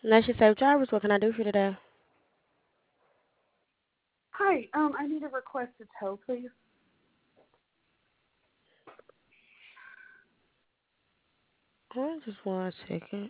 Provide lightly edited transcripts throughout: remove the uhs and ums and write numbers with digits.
Nation Safe Drivers, what can I do for you today? Hi, I need to request a tow, please. Just 1 second.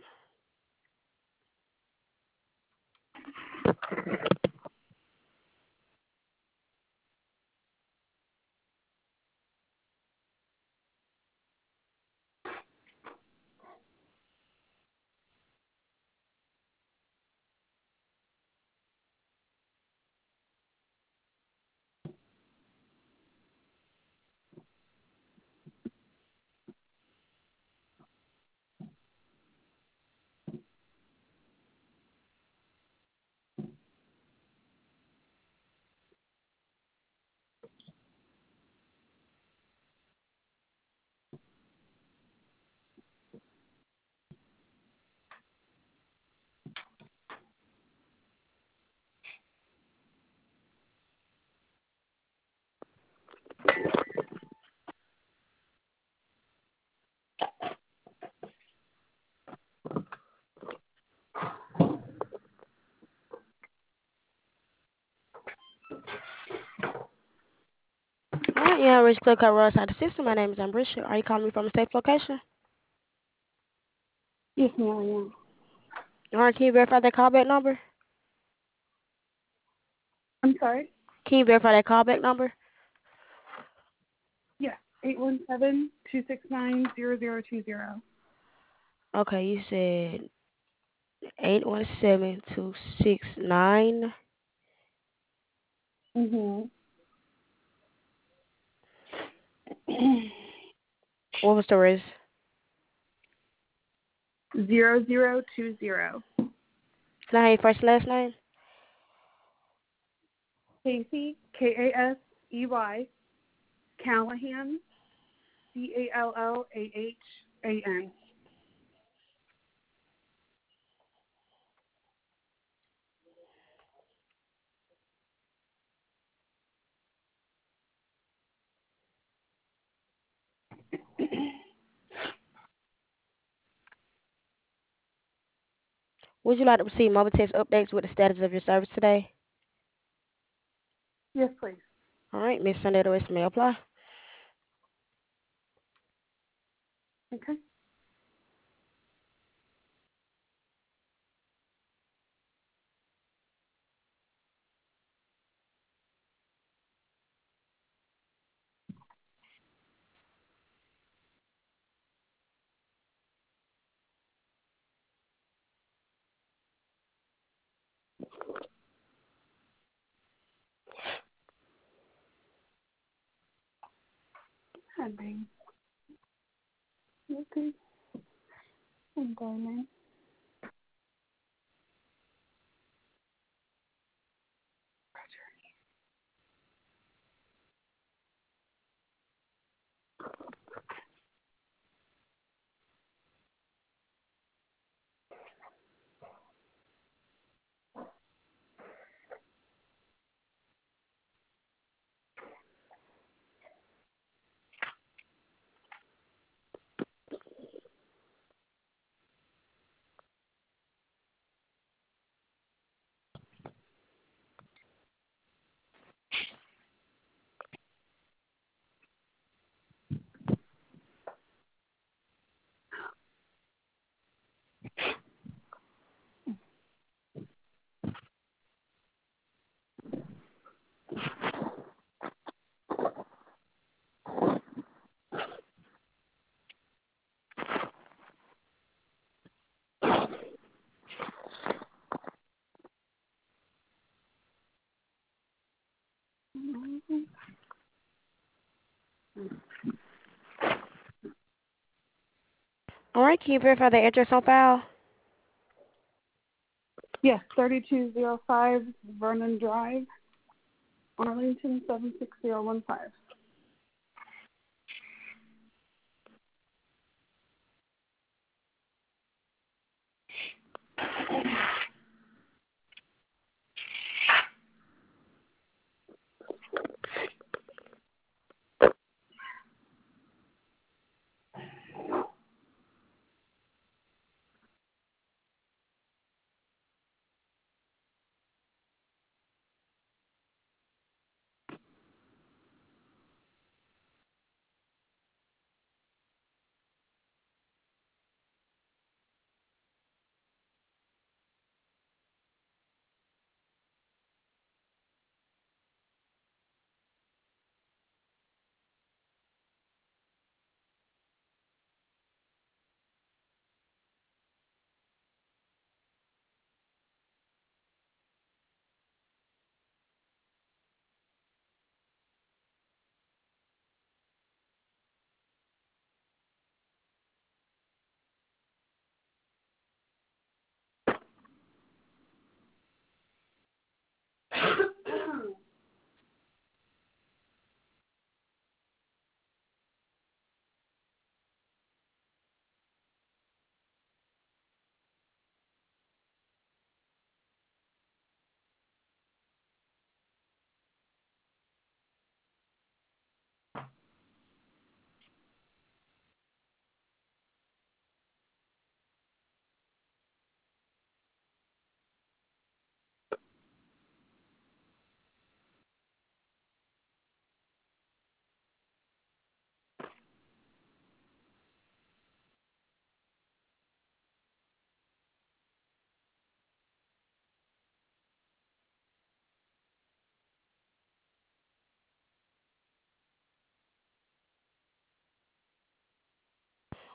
Alright, yeah, Rich Click Roadside Assistant. My name is Ambrisha. Are you calling me from a safe location? Yes, ma'am, I am. Alright, can you verify that callback number? I'm sorry? Can you verify that callback number? Yes, 817-269-0020. Okay, you said 817-269. Mm-hmm. What was the rest? 0020. Can I have your first and last name? Casey, Kasey, Callahan, Callahan. Would you like to receive mobile text updates with the status of your service today? Yes, please. Alright, Miss Sunday, the rest may apply. Okay. Hi, babe. Okay. I'm going. Alright, can you verify the address on file? Yes, 3205 Vernon Drive, Arlington 76015.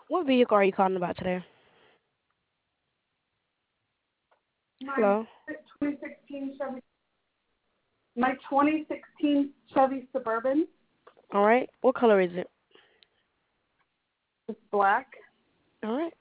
What vehicle are you calling about today? My Hello. 2016 Chevy. My 2016 Chevy Suburban All right. What color is it? is black. All right.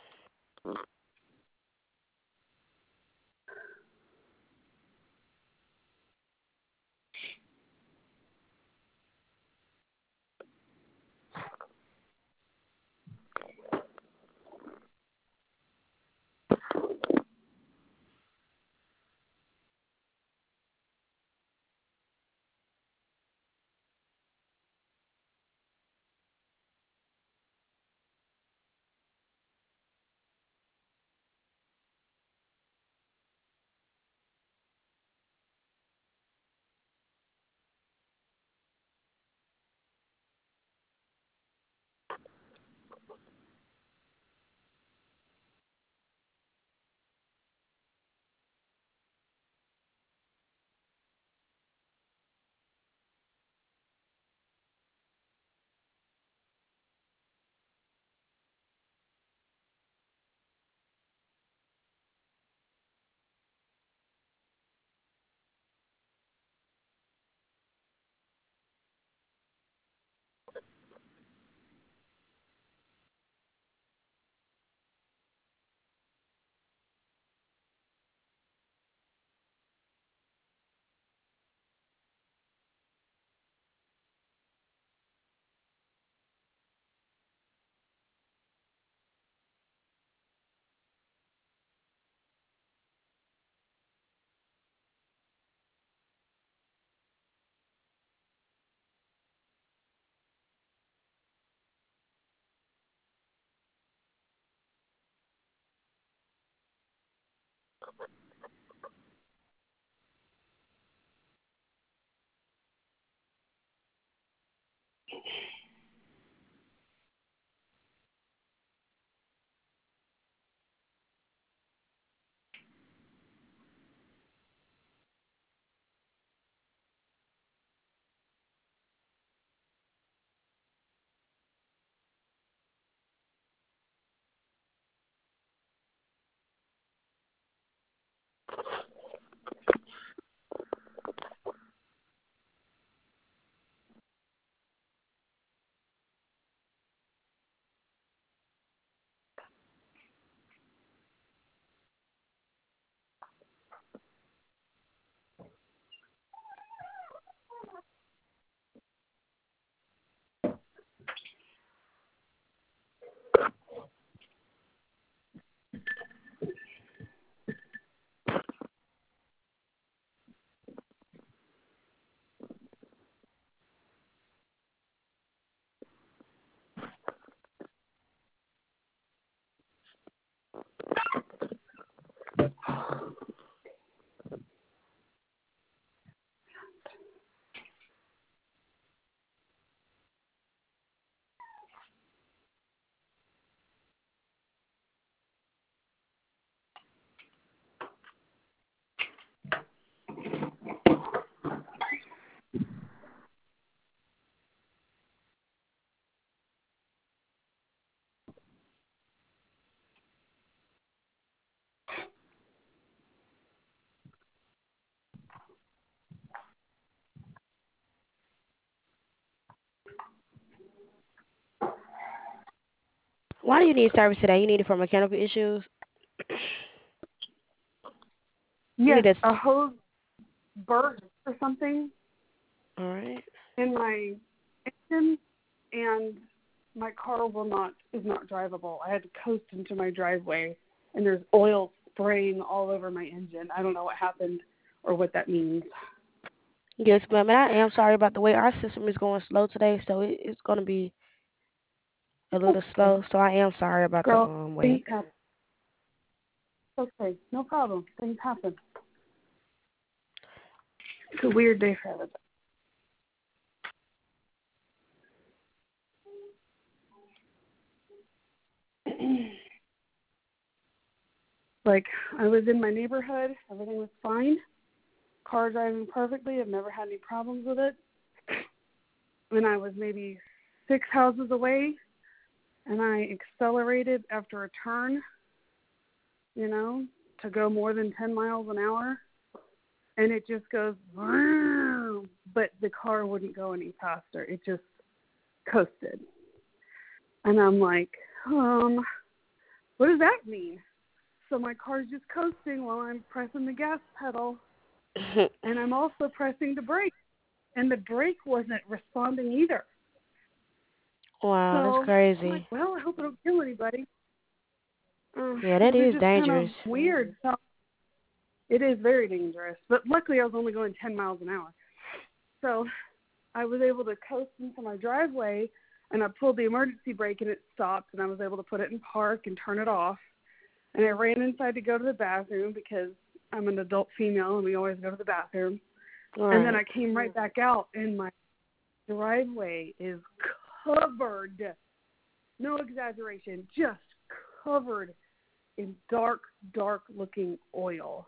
Why do you need service today? You need it for mechanical issues. You Yes, need a. a hose burst or something All right. in my engine, and my car is not drivable. I had to coast into my driveway, and there's oil spraying all over my engine. I don't know what happened or what that means. Yes, ma'am. And I am sorry about the way our system is going slow today, so it's going to be a little Okay, slow. So I am sorry about the girl, things wait. happen. Okay, no problem. Things happen. It's a weird day for everybody. Like, I was in my neighborhood, everything was fine. Car driving perfectly. I've never had any problems with it. When I was maybe 6 houses away, and I accelerated after a turn, to go more than 10 miles an hour, and it just goes, vroom, but the car wouldn't go any faster. It just coasted. And I'm like, what does that mean? So my car's just coasting while I'm pressing the gas pedal, and I'm also pressing the brake, and the brake wasn't responding either. Wow, that's So I'm like, crazy. well, I hope I don't kill anybody. Yeah, It that was is just kind of dangerous. weird. So it is very dangerous. But luckily I was only going 10 miles an hour. So I was able to coast into my driveway, and I pulled the emergency brake, and it stopped, and I was able to put it in park and turn it off. And I ran inside to go to the bathroom because I'm an adult female, and we always go to the bathroom. And then Right. I came right back out, and my driveway is covered, no exaggeration, just covered in dark, dark-looking oil.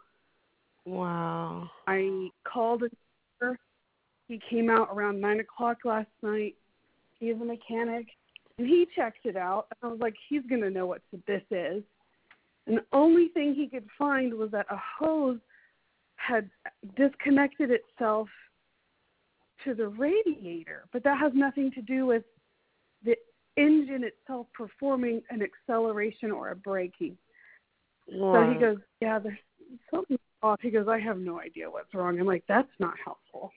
Wow. I called a neighbor. He came out around 9 o'clock last night. He's a mechanic, and he checked it out. I was like, he's going to know what this is. And the only thing he could find was that a hose had disconnected itself to the radiator, but that has nothing to do with the engine itself performing an acceleration or a braking. So he Right. goes, yeah, there's something off. He goes, I have no idea what's wrong. I'm like, that's not helpful.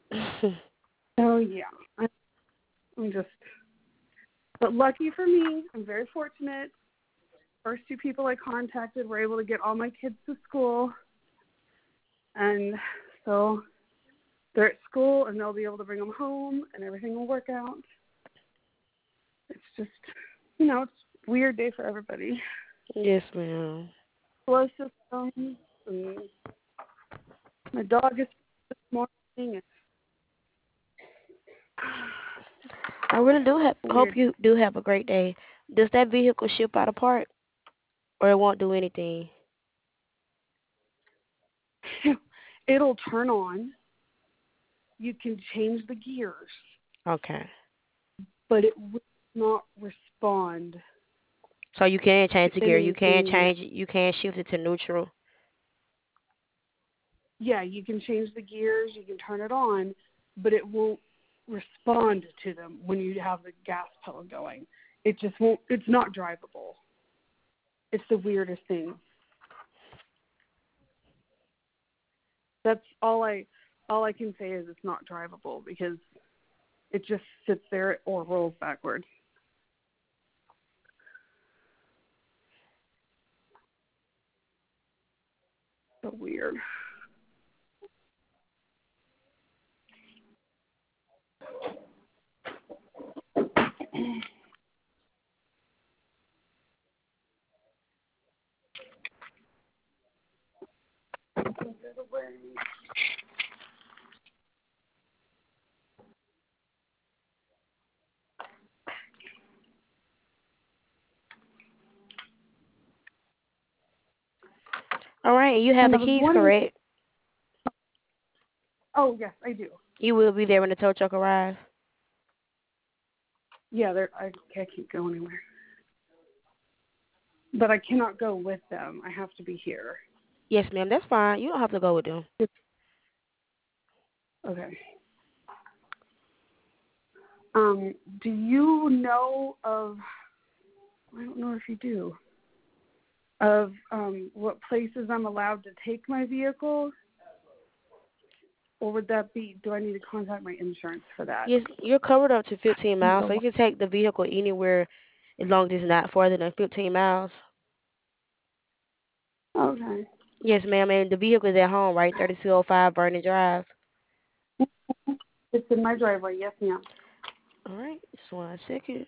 So, yeah, I'm just, but lucky for me, I'm very fortunate. First two people I contacted were able to get all my kids to school. And so they're at school, and they'll be able to bring them home, and everything will work out. It's just, it's a weird day for everybody. Yes, ma'am. Slow system, and my dog is this morning. And I really do hope weird. you do have a great day. Does that vehicle ship out apart, or it won't do anything? It'll turn on. You can change the gears, Okay. but it will not respond So you can to change the gear. You can anything. change it. You can shift it to neutral. Yeah, you can change the gears, you can turn it on, but it won't respond to them when you have the gas pedal going. It just won't. It's not drivable. It's the weirdest thing. That's all I can say is it's not drivable because it just sits there or rolls backwards. So weird. All right. And you have And the I was keys, wondering. correct? Oh yes, I do. You will be there when the tow truck arrives. Yeah, I can't go anywhere. But I cannot go with them. I have to be here. Yes, ma'am. That's fine. You don't have to go with them. Okay. Do you know of? I don't know if you do. Of what places I'm allowed to take my vehicle, or would that be? Do I need to contact my insurance for that? Yes, you're covered up to 15 miles, so you can take the vehicle anywhere as long as it's not farther than 15 miles. Okay. Yes, ma'am. And the vehicle is at home, right? 3205 Vernon Drive. It's in my driveway. Yes, ma'am. All right. Just 1 second.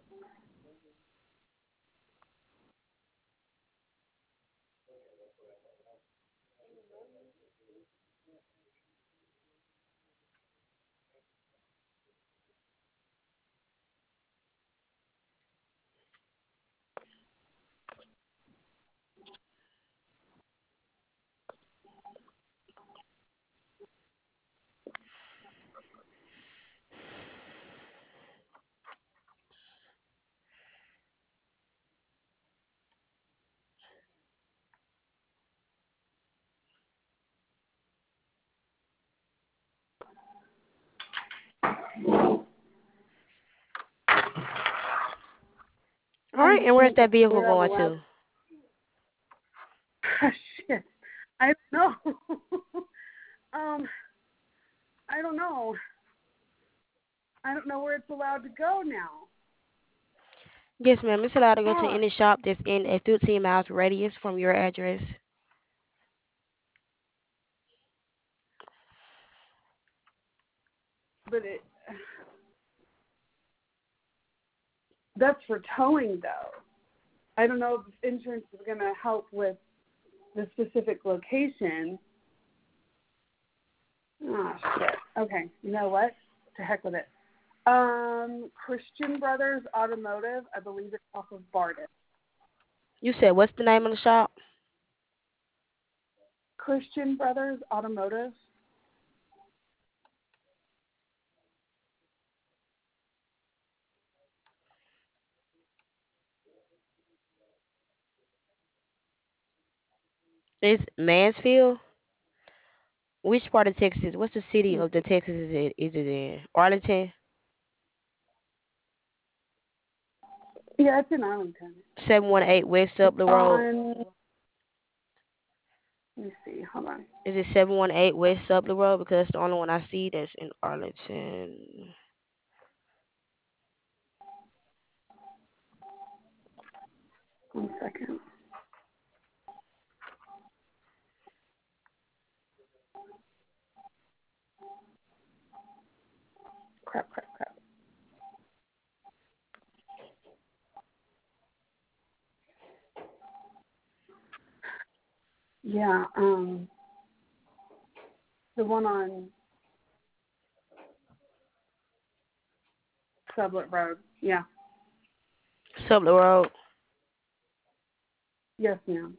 All right, and where's that vehicle We're on the going last. to? Shit. I don't know. um, I don't know. I don't know where it's allowed to go now. Yes, ma'am. It's allowed to go to Fuck. any shop that's in a 15 miles radius from your address. But that's for towing though. I don't know if insurance is going to help with the specific location. Oh shit. Okay. You know what? To heck with it. Christian Brothers Automotive. I believe it's off of Barden. You said what's the name of the shop? Christian Brothers Automotive. It's Mansfield. Which part of Texas? What's the city of the Texas is it in? Arlington. Yeah, it's in Arlington. 718 West It's Sutler Road. on. Let me see. Hold on. Is it 718 West Sutler Road? Because that's the only one I see that's in Arlington. 1 second. Crap. Crap. Crap. Yeah. The one on Sublet Road. Yeah. Sutler Road. Yes, ma'am.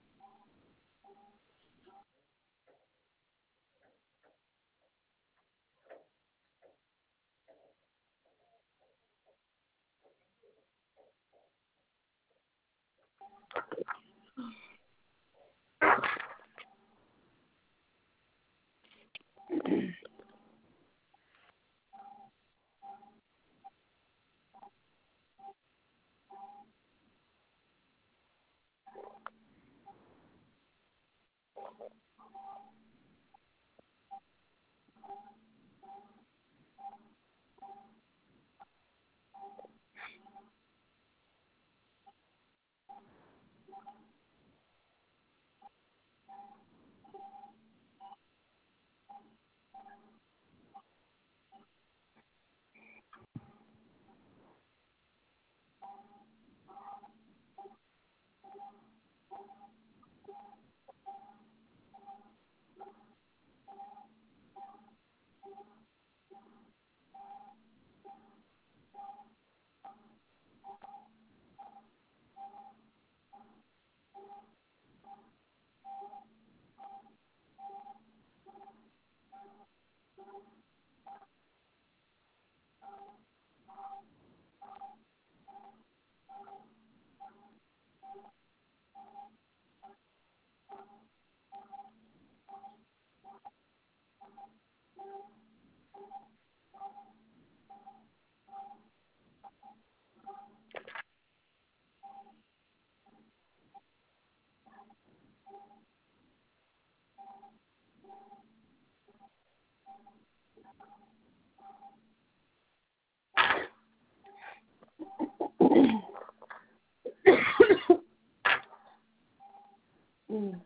Mm.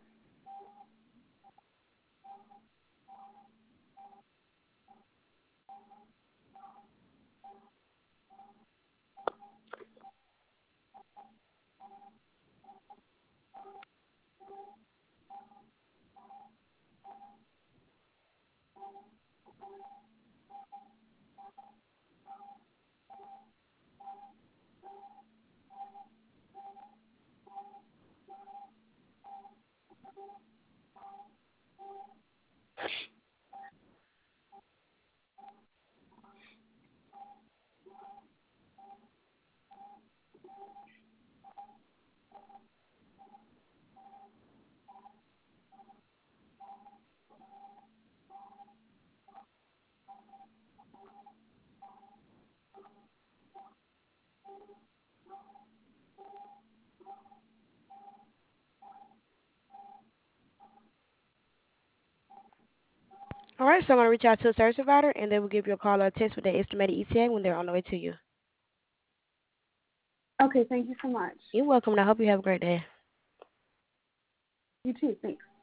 All right, so I'm going to reach out to a service provider, and they will give you a call or a text with their estimated ETA when they're on the way to you. Okay, thank you so much. You're welcome, and I hope you have a great day. You too. Thanks.